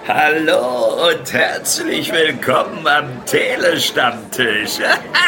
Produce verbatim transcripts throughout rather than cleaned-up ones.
Hallo und herzlich willkommen am Telestammtisch.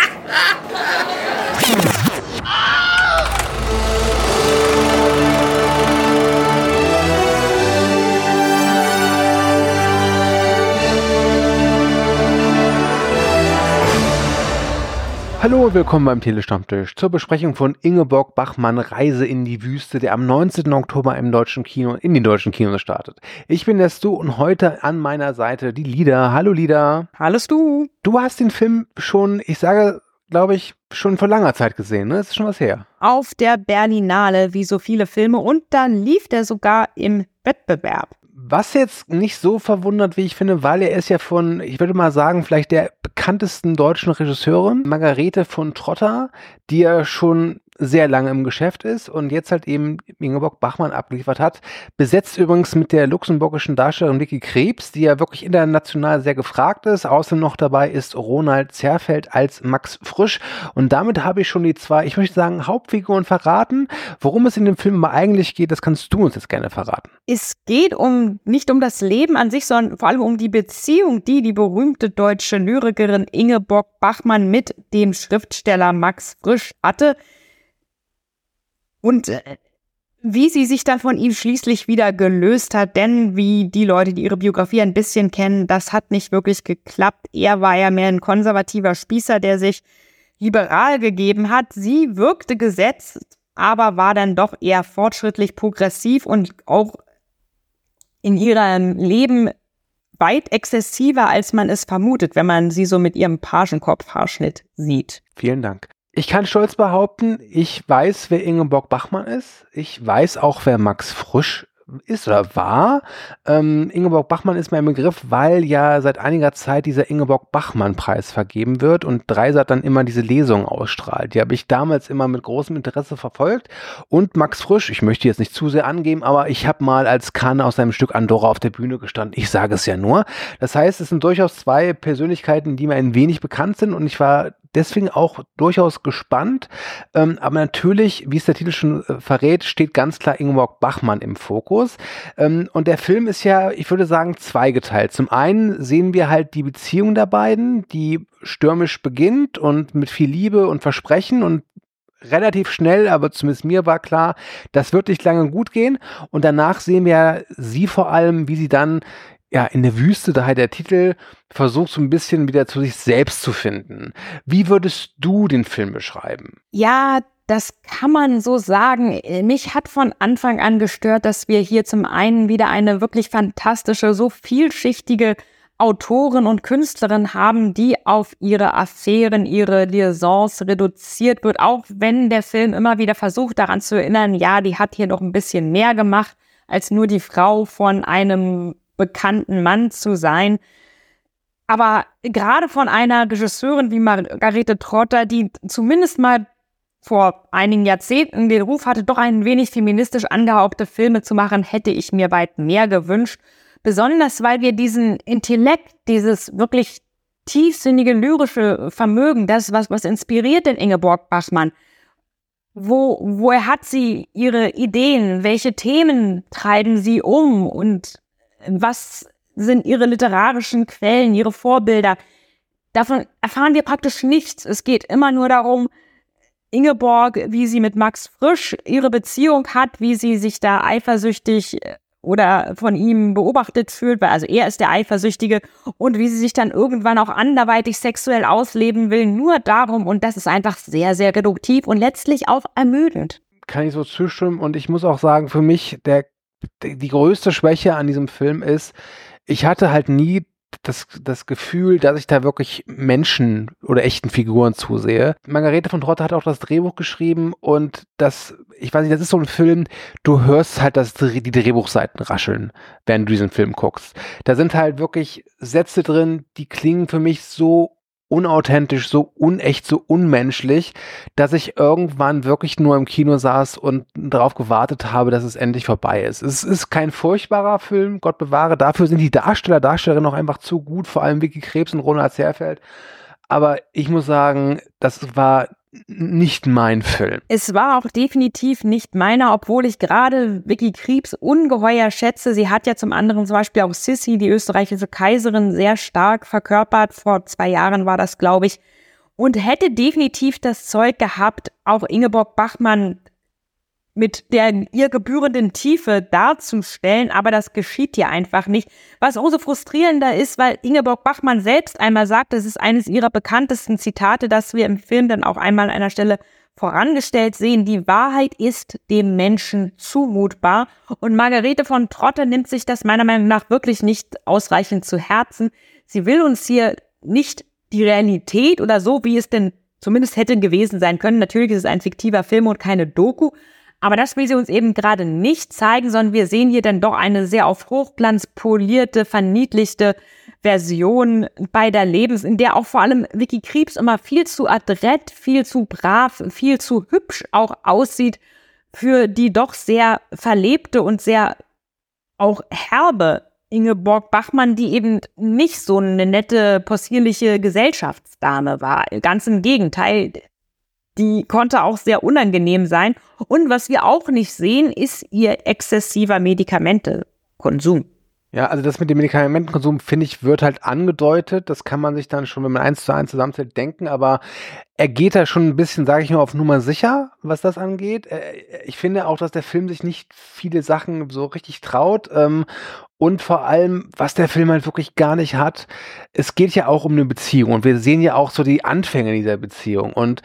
Hallo und willkommen beim Telestammtisch zur Besprechung von Ingeborg Bachmann Reise in die Wüste, der am neunzehnten Oktober im deutschen Kino, in den deutschen Kinos startet. Ich bin der Stu und heute an meiner Seite die Lida. Hallo Lida. Hallo Stu. Du hast den Film schon, ich sage, glaube ich, schon vor langer Zeit gesehen, ne? Das ist schon was her. Auf der Berlinale, wie so viele Filme, und dann lief der sogar im Wettbewerb. Was jetzt nicht so verwundert, wie ich finde, weil er ist ja von, ich würde mal sagen, vielleicht der bekanntesten deutschen Regisseurin, Margarete von Trotta, die ja schon sehr lange im Geschäft ist und jetzt halt eben Ingeborg Bachmann abgeliefert hat. Besetzt übrigens mit der luxemburgischen Darstellerin Vicky Krebs, die ja wirklich international sehr gefragt ist. Außerdem noch dabei ist Ronald Zerfeld als Max Frisch. Und damit habe ich schon die zwei, ich möchte sagen, Hauptfiguren verraten. Worum es in dem Film mal eigentlich geht, das kannst du uns jetzt gerne verraten. Es geht um nicht um das Leben an sich, sondern vor allem um die Beziehung, die die berühmte deutsche Lyrikerin Ingeborg Bachmann mit dem Schriftsteller Max Frisch hatte. Und äh, wie sie sich dann von ihm schließlich wieder gelöst hat, denn wie die Leute, die ihre Biografie ein bisschen kennen, das hat nicht wirklich geklappt. Er war ja mehr ein konservativer Spießer, der sich liberal gegeben hat. Sie wirkte gesetzt, aber war dann doch eher fortschrittlich progressiv und auch in ihrem Leben weit exzessiver, als man es vermutet, wenn man sie so mit ihrem Pagenkopfhaarschnitt sieht. Vielen Dank. Ich kann stolz behaupten, ich weiß, wer Ingeborg Bachmann ist. Ich weiß auch, wer Max Frisch ist oder war. Ähm, Ingeborg Bachmann ist mein Begriff, weil ja seit einiger Zeit dieser Ingeborg-Bachmann-Preis vergeben wird und Dreisat dann immer diese Lesung ausstrahlt. Die habe ich damals immer mit großem Interesse verfolgt. Und Max Frisch, ich möchte jetzt nicht zu sehr angeben, aber ich habe mal als Kahn aus seinem Stück Andorra auf der Bühne gestanden. Ich sage es ja nur. Das heißt, es sind durchaus zwei Persönlichkeiten, die mir ein wenig bekannt sind und ich war deswegen auch durchaus gespannt. Ähm, aber natürlich, wie es der Titel schon äh, verrät, steht ganz klar Ingeborg Bachmann im Fokus. Ähm, und der Film ist ja, ich würde sagen, zweigeteilt. Zum einen sehen wir halt die Beziehung der beiden, die stürmisch beginnt und mit viel Liebe und Versprechen und relativ schnell, aber zumindest mir war klar, das wird nicht lange gut gehen. Und danach sehen wir sie vor allem, wie sie dann ja, in der Wüste, daher der Titel, versucht so ein bisschen wieder zu sich selbst zu finden. Wie würdest du den Film beschreiben? Ja, das kann man so sagen. Mich hat von Anfang an gestört, dass wir hier zum einen wieder eine wirklich fantastische, so vielschichtige Autorin und Künstlerin haben, die auf ihre Affären, ihre Liaisons reduziert wird, auch wenn der Film immer wieder versucht, daran zu erinnern, ja, die hat hier noch ein bisschen mehr gemacht, als nur die Frau von einem bekannten Mann zu sein. Aber gerade von einer Regisseurin wie Margarete Trotta, die zumindest mal vor einigen Jahrzehnten den Ruf hatte, doch ein wenig feministisch angehauchte Filme zu machen, hätte ich mir weit mehr gewünscht. Besonders, weil wir diesen Intellekt, dieses wirklich tiefsinnige, lyrische Vermögen, das, was, was inspiriert den Ingeborg Bachmann? Wo, woher hat sie ihre Ideen? Welche Themen treiben sie um? Und was sind ihre literarischen Quellen, ihre Vorbilder? Davon erfahren wir praktisch nichts. Es geht immer nur darum, Ingeborg, wie sie mit Max Frisch ihre Beziehung hat, wie sie sich da eifersüchtig oder von ihm beobachtet fühlt, weil also er ist der Eifersüchtige, und wie sie sich dann irgendwann auch anderweitig sexuell ausleben will. Nur darum, und das ist einfach sehr, sehr reduktiv und letztlich auch ermüdend. Kann ich so zustimmen, und ich muss auch sagen, für mich der die größte Schwäche an diesem Film ist, ich hatte halt nie das, das Gefühl, dass ich da wirklich Menschen oder echten Figuren zusehe. Margarete von Trotta hat auch das Drehbuch geschrieben und das, ich weiß nicht, das ist so ein Film, du hörst halt das, die Drehbuchseiten rascheln, während du diesen Film guckst. Da sind halt wirklich Sätze drin, die klingen für mich so unauthentisch, so unecht, so unmenschlich, dass ich irgendwann wirklich nur im Kino saß und darauf gewartet habe, dass es endlich vorbei ist. Es ist kein furchtbarer Film, Gott bewahre. Dafür sind die Darsteller, Darstellerinnen auch einfach zu gut, vor allem Vicky Krebs und Ronald Zerfeld. Aber ich muss sagen, das war nicht mein Film. Es war auch definitiv nicht meiner, obwohl ich gerade Vicky Krieps ungeheuer schätze. Sie hat ja zum anderen zum Beispiel auch Sissi, die österreichische Kaiserin, sehr stark verkörpert. Vor zwei Jahren war das, glaube ich. Und hätte definitiv das Zeug gehabt, auch Ingeborg Bachmann mit der ihr gebührenden Tiefe darzustellen, aber das geschieht hier einfach nicht. Was umso frustrierender ist, weil Ingeborg Bachmann selbst einmal sagt, das ist eines ihrer bekanntesten Zitate, das wir im Film dann auch einmal an einer Stelle vorangestellt sehen: Die Wahrheit ist dem Menschen zumutbar. Und Margarete von Trotter nimmt sich das meiner Meinung nach wirklich nicht ausreichend zu Herzen. Sie will uns hier nicht die Realität oder so, wie es denn zumindest hätte gewesen sein können. Natürlich ist es ein fiktiver Film und keine Doku. Aber das will sie uns eben gerade nicht zeigen, sondern wir sehen hier dann doch eine sehr auf Hochglanz polierte, verniedlichte Version beider Lebens, in der auch vor allem Vicky Krieps immer viel zu adrett, viel zu brav, viel zu hübsch auch aussieht für die doch sehr verlebte und sehr auch herbe Ingeborg Bachmann, die eben nicht so eine nette, possierliche Gesellschaftsdame war. Ganz im Gegenteil. Die konnte auch sehr unangenehm sein. Und was wir auch nicht sehen, ist ihr exzessiver Medikamentekonsum. Ja, also das mit dem Medikamentenkonsum, finde ich, wird halt angedeutet. Das kann man sich dann schon, wenn man eins zu eins zusammenzählt, denken. Aber er geht da schon ein bisschen, sage ich mal, auf Nummer sicher, was das angeht. Ich finde auch, dass der Film sich nicht viele Sachen so richtig traut. Und vor allem, was der Film halt wirklich gar nicht hat, es geht ja auch um eine Beziehung. Und wir sehen ja auch so die Anfänge dieser Beziehung. Und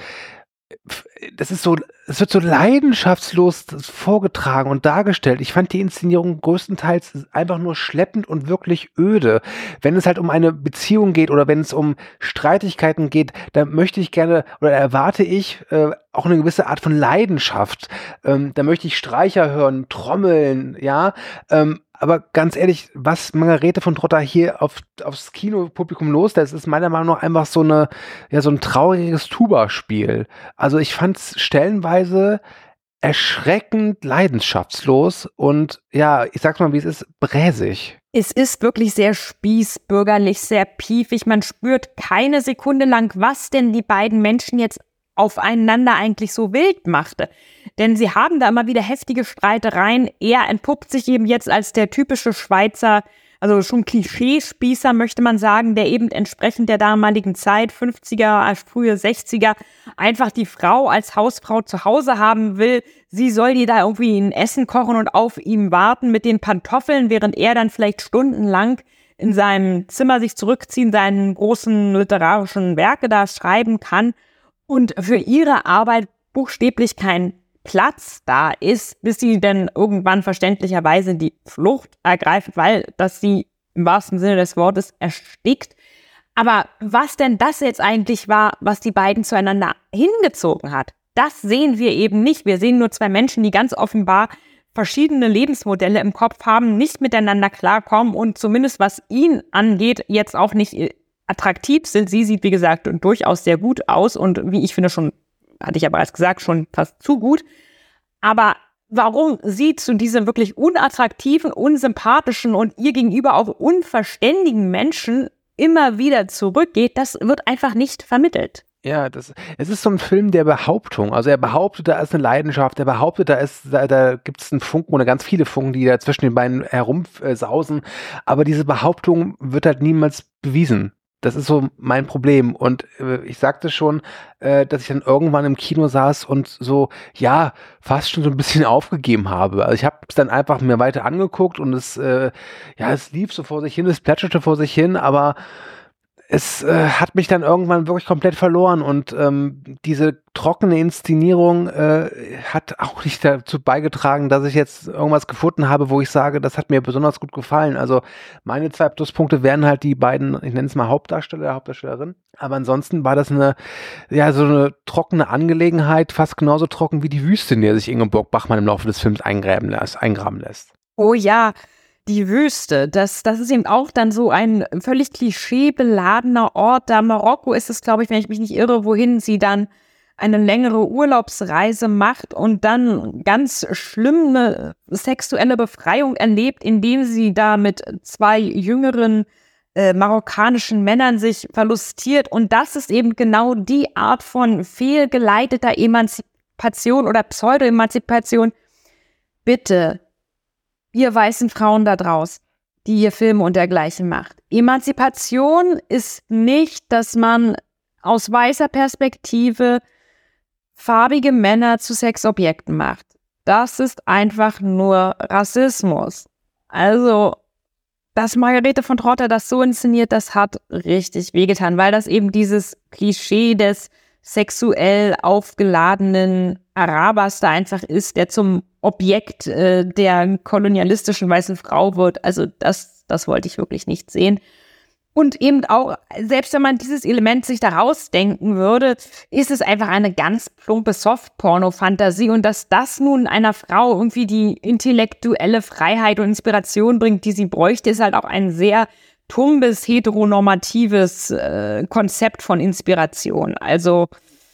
das ist so, es wird so leidenschaftslos vorgetragen und dargestellt. Ich fand die Inszenierung größtenteils einfach nur schleppend und wirklich öde. Wenn es halt um eine Beziehung geht oder wenn es um Streitigkeiten geht, dann möchte ich gerne oder erwarte ich äh, auch eine gewisse Art von Leidenschaft. Ähm, da möchte ich Streicher hören, Trommeln, ja. Ähm, aber ganz ehrlich, was Margarete von Trotter hier auf, aufs Kinopublikum loslässt, ist meiner Meinung nach einfach so eine, ja, so ein trauriges Tuba-Spiel. Also ich fand es stellenweise erschreckend leidenschaftslos und ja, ich sag's mal, wie es ist, bräsig. Es ist wirklich sehr spießbürgerlich, sehr piefig. Man spürt keine Sekunde lang, was denn die beiden Menschen jetzt aufeinander eigentlich so wild machte. Denn sie haben da immer wieder heftige Streitereien. Er entpuppt sich eben jetzt als der typische Schweizer, also schon Klischeespießer, möchte man sagen, der eben entsprechend der damaligen Zeit, fünfziger, frühe sechziger, einfach die Frau als Hausfrau zu Hause haben will. Sie soll die da irgendwie ein Essen kochen und auf ihm warten mit den Pantoffeln, während er dann vielleicht stundenlang in seinem Zimmer sich zurückziehen, seine großen literarischen Werke da schreiben kann. Und für ihre Arbeit buchstäblich kein Platz da ist, bis sie dann irgendwann verständlicherweise die Flucht ergreift, weil das sie im wahrsten Sinne des Wortes erstickt. Aber was denn das jetzt eigentlich war, was die beiden zueinander hingezogen hat, das sehen wir eben nicht. Wir sehen nur zwei Menschen, die ganz offenbar verschiedene Lebensmodelle im Kopf haben, nicht miteinander klarkommen und zumindest was ihn angeht, jetzt auch nicht attraktiv sind. Sie sieht, wie gesagt, durchaus sehr gut aus und wie ich finde schon, hatte ich ja bereits gesagt, schon fast zu gut. Aber warum sie zu diesem wirklich unattraktiven, unsympathischen und ihr gegenüber auch unverständigen Menschen immer wieder zurückgeht, das wird einfach nicht vermittelt. Ja, das, es ist so ein Film der Behauptung. Also er behauptet, da ist eine Leidenschaft, er behauptet, da ist, da, da gibt es einen Funken oder ganz viele Funken, die da zwischen den beiden herumsausen. Aber diese Behauptung wird halt niemals bewiesen. Das ist so mein Problem. Und äh, ich sagte schon, äh, dass ich dann irgendwann im Kino saß und so, ja, fast schon so ein bisschen aufgegeben habe. Also ich habe es dann einfach mir weiter angeguckt und es, äh, ja, es lief so vor sich hin, es plätscherte vor sich hin, aber es äh, hat mich dann irgendwann wirklich komplett verloren und ähm, diese trockene Inszenierung äh, hat auch nicht dazu beigetragen, dass ich jetzt irgendwas gefunden habe, wo ich sage, das hat mir besonders gut gefallen. Also meine zwei Pluspunkte wären halt die beiden, ich nenne es mal Hauptdarsteller, Hauptdarstellerin, aber ansonsten war das eine, ja, so eine trockene Angelegenheit, fast genauso trocken wie die Wüste, in der sich Ingeborg Bachmann im Laufe des Films eingraben lässt. Eingraben lässt. Oh ja, die Wüste, das, das ist eben auch dann so ein völlig klischeebeladener Ort. Da Marokko ist es, glaube ich, wenn ich mich nicht irre, wohin sie dann eine längere Urlaubsreise macht und dann ganz schlimme sexuelle Befreiung erlebt, indem sie da mit zwei jüngeren äh, marokkanischen Männern sich verlustiert. Und das ist eben genau die Art von fehlgeleiteter Emanzipation oder Pseudo-Emanzipation. Bitte, ihr weißen Frauen da draußen, die hier Filme und dergleichen macht. Emanzipation ist nicht, dass man aus weißer Perspektive farbige Männer zu Sexobjekten macht. Das ist einfach nur Rassismus. Also, dass Margarete von Trotta das so inszeniert, das hat richtig wehgetan, weil das eben dieses Klischee des sexuell aufgeladenen Arabers da einfach ist, der zum Objekt äh, der kolonialistischen weißen Frau wird. Also das, das wollte ich wirklich nicht sehen. Und eben auch, selbst wenn man dieses Element sich da rausdenken würde, ist es einfach eine ganz plumpe Softporno-Fantasie. Und dass das nun einer Frau irgendwie die intellektuelle Freiheit und Inspiration bringt, die sie bräuchte, ist halt auch ein sehr tumbes, heteronormatives äh, Konzept von Inspiration. Also,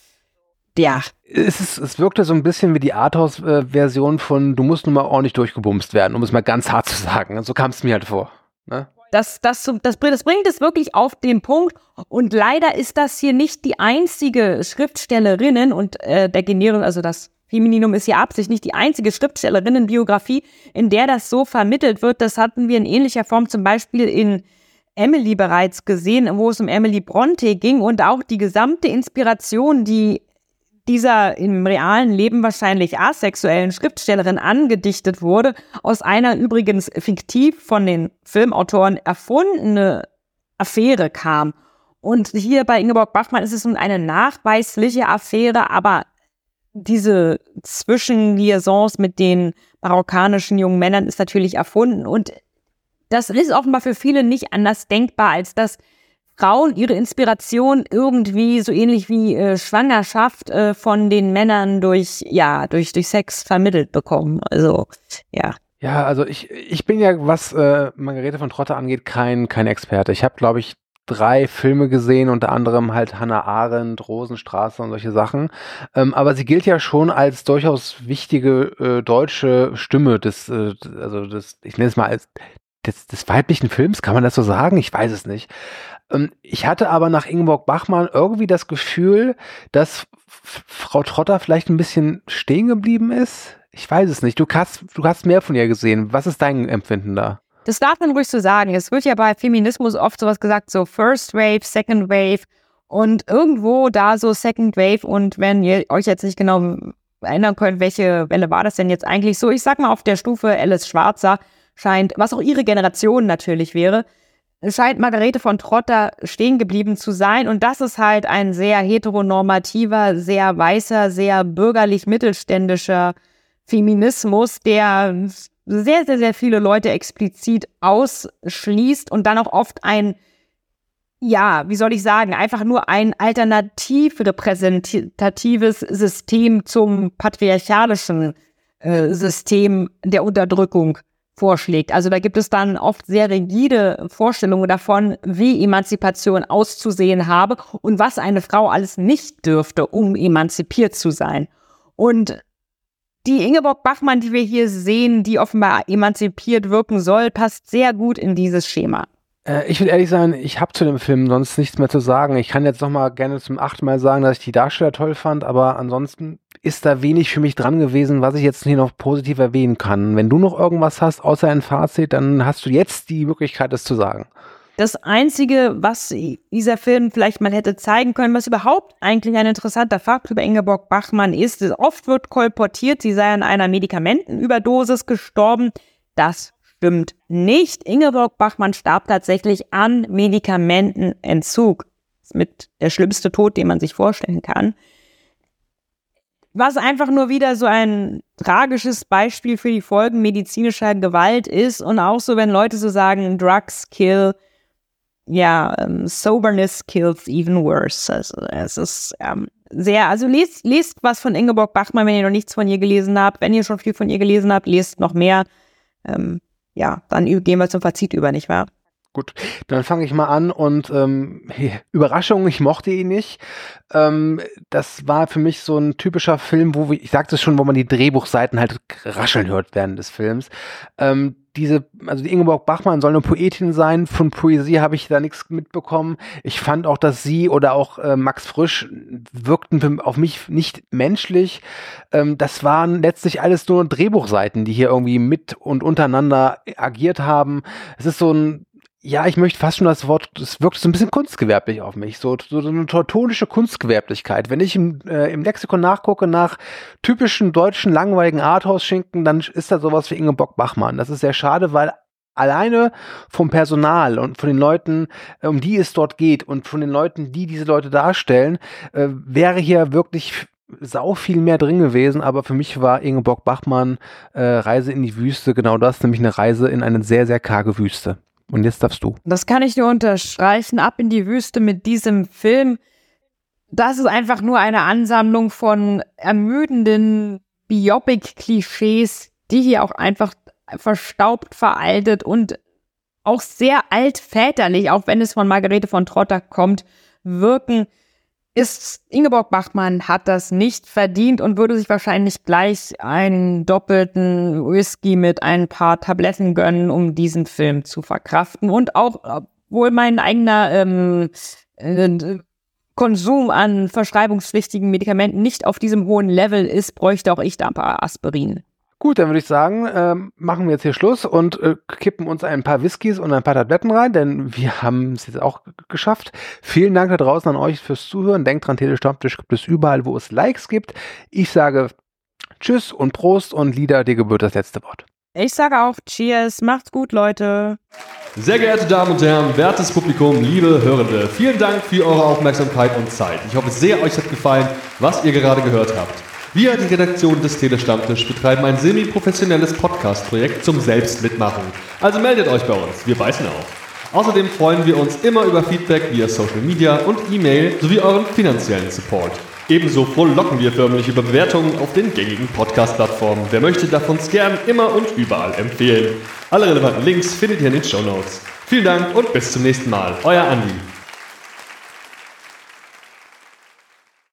ja. Es, ist, es wirkte so ein bisschen wie die Arthouse-Version von Du musst nun mal ordentlich durchgebumst werden, um es mal ganz hart zu sagen. Und so kam es mir halt vor. Ne? Das, das, das, das bringt es wirklich auf den Punkt. Und leider ist das hier nicht die einzige Schriftstellerinnen und äh, der Generierung, also das Femininum ist hier Absicht, nicht die einzige Schriftstellerinnenbiografie, in der das so vermittelt wird. Das hatten wir in ähnlicher Form zum Beispiel in Emily bereits gesehen, wo es um Emily Bronte ging und auch die gesamte Inspiration, die dieser im realen Leben wahrscheinlich asexuellen Schriftstellerin angedichtet wurde, aus einer übrigens fiktiv von den Filmautoren erfundene Affäre kam. Und hier bei Ingeborg Bachmann ist es nun eine nachweisliche Affäre, aber diese Zwischenliaisons mit den marokkanischen jungen Männern ist natürlich erfunden. Und das ist offenbar für viele nicht anders denkbar, als dass Frauen ihre Inspiration irgendwie so ähnlich wie äh, Schwangerschaft äh, von den Männern durch, ja, durch, durch Sex vermittelt bekommen. Also, ja. Ja, also ich, ich bin ja, was äh, Margarete von Trotta angeht, kein, kein Experte. Ich habe, glaube ich, drei Filme gesehen, unter anderem halt Hannah Arendt, Rosenstraße und solche Sachen. Ähm, aber sie gilt ja schon als durchaus wichtige äh, deutsche Stimme des, äh, also des, ich nenne es mal als des, des weiblichen Films, kann man das so sagen? Ich weiß es nicht. Ähm, ich hatte aber nach Ingeborg Bachmann irgendwie das Gefühl, dass F- Frau Trotta vielleicht ein bisschen stehen geblieben ist. Ich weiß es nicht. Du hast, du hast mehr von ihr gesehen. Was ist dein Empfinden da? Das darf man ruhig so sagen. Es wird ja bei Feminismus oft sowas gesagt, so First Wave, Second Wave und irgendwo da so Second Wave. Und wenn ihr euch jetzt nicht genau erinnern könnt, welche Welle war das denn jetzt eigentlich so? Ich sag mal, auf der Stufe Alice Schwarzer scheint, was auch ihre Generation natürlich wäre, scheint Margarete von Trotta stehen geblieben zu sein. Und das ist halt ein sehr heteronormativer, sehr weißer, sehr bürgerlich-mittelständischer Feminismus, der sehr, sehr, sehr viele Leute explizit ausschließt und dann auch oft ein, ja, wie soll ich sagen, einfach nur ein alternativ repräsentatives System zum patriarchalischen äh, System der Unterdrückung vorschlägt. Also da gibt es dann oft sehr rigide Vorstellungen davon, wie Emanzipation auszusehen habe und was eine Frau alles nicht dürfte, um emanzipiert zu sein. Und die Ingeborg Bachmann, die wir hier sehen, die offenbar emanzipiert wirken soll, passt sehr gut in dieses Schema. Äh, ich will ehrlich sein, ich habe zu dem Film sonst nichts mehr zu sagen. Ich kann jetzt noch mal gerne zum achten Mal sagen, dass ich die Darsteller toll fand, aber ansonsten ist da wenig für mich dran gewesen, was ich jetzt hier noch positiv erwähnen kann. Wenn du noch irgendwas hast, außer ein Fazit, dann hast du jetzt die Möglichkeit, es zu sagen. Das Einzige, was dieser Film vielleicht mal hätte zeigen können, was überhaupt eigentlich ein interessanter Fakt über Ingeborg Bachmann ist, ist, oft wird kolportiert, sie sei an einer Medikamentenüberdosis gestorben. Das stimmt nicht. Ingeborg Bachmann starb tatsächlich an Medikamentenentzug. Das ist mit der schlimmste Tod, den man sich vorstellen kann. Was einfach nur wieder so ein tragisches Beispiel für die Folgen medizinischer Gewalt ist und auch so, wenn Leute so sagen, Drugs kill, ja, um, Soberness kills even worse. Also es ist ähm, sehr, also lest, lest was von Ingeborg Bachmann, wenn ihr noch nichts von ihr gelesen habt. Wenn ihr schon viel von ihr gelesen habt, lest noch mehr. Ähm, ja, dann gehen wir zum Fazit über, nicht wahr? Gut, dann fange ich mal an und ähm, Überraschung, ich mochte ihn nicht. Ähm, das war für mich so ein typischer Film, wo, wir, ich sagte es schon, wo man die Drehbuchseiten halt rascheln hört während des Films. Ähm, diese, also die Ingeborg Bachmann soll eine Poetin sein, von Poesie habe ich da nichts mitbekommen. Ich fand auch, dass sie oder auch äh, Max Frisch wirkten auf mich nicht menschlich. Ähm, das waren letztlich alles nur Drehbuchseiten, die hier irgendwie mit und untereinander agiert haben. Es ist so ein Ja, ich möchte fast schon das Wort, es wirkt so ein bisschen kunstgewerblich auf mich, so, so eine teutonische Kunstgewerblichkeit. Wenn ich im, äh, im Lexikon nachgucke nach typischen deutschen langweiligen Arthouse-Schinken, dann ist da sowas wie Ingeborg Bachmann. Das ist sehr schade, weil alleine vom Personal und von den Leuten, um die es dort geht und von den Leuten, die diese Leute darstellen, äh, wäre hier wirklich sau viel mehr drin gewesen, aber für mich war Ingeborg Bachmann äh, Reise in die Wüste genau das, nämlich eine Reise in eine sehr, sehr karge Wüste. Und jetzt darfst du. Das kann ich nur unterstreichen. Ab in die Wüste mit diesem Film. Das ist einfach nur eine Ansammlung von ermüdenden Biopic-Klischees, die hier auch einfach verstaubt, veraltet und auch sehr altväterlich, auch wenn es von Margarete von Trotter kommt, wirken. Ist Ingeborg Bachmann hat das nicht verdient und würde sich wahrscheinlich gleich einen doppelten Whisky mit ein paar Tabletten gönnen, um diesen Film zu verkraften. Und auch, obwohl mein eigener ähm, äh, Konsum an verschreibungspflichtigen Medikamenten nicht auf diesem hohen Level ist, bräuchte auch ich da ein paar Aspirin. Gut, dann würde ich sagen, ähm, machen wir jetzt hier Schluss und äh, kippen uns ein paar Whiskys und ein paar Tabletten rein, denn wir haben es jetzt auch g- geschafft. Vielen Dank da draußen an euch fürs Zuhören. Denkt dran, Telestammtisch gibt es überall, wo es Likes gibt. Ich sage Tschüss und Prost und Lieder, dir gebührt das letzte Wort. Ich sage auch Cheers, macht's gut, Leute. Sehr geehrte Damen und Herren, wertes Publikum, liebe Hörende, vielen Dank für eure Aufmerksamkeit und Zeit. Ich hoffe sehr, euch hat gefallen, was ihr gerade gehört habt. Wir, die Redaktion des Telestammtisch, betreiben ein semi-professionelles Podcast-Projekt zum Selbstmitmachen. Also meldet euch bei uns, wir beißen auf. Außerdem freuen wir uns immer über Feedback via Social Media und E-Mail sowie euren finanziellen Support. Ebenso frohlocken wir förmlich über Bewertungen auf den gängigen Podcast-Plattformen. Wer möchte, darf uns gern immer und überall empfehlen. Alle relevanten Links findet ihr in den Shownotes. Vielen Dank und bis zum nächsten Mal. Euer Andi.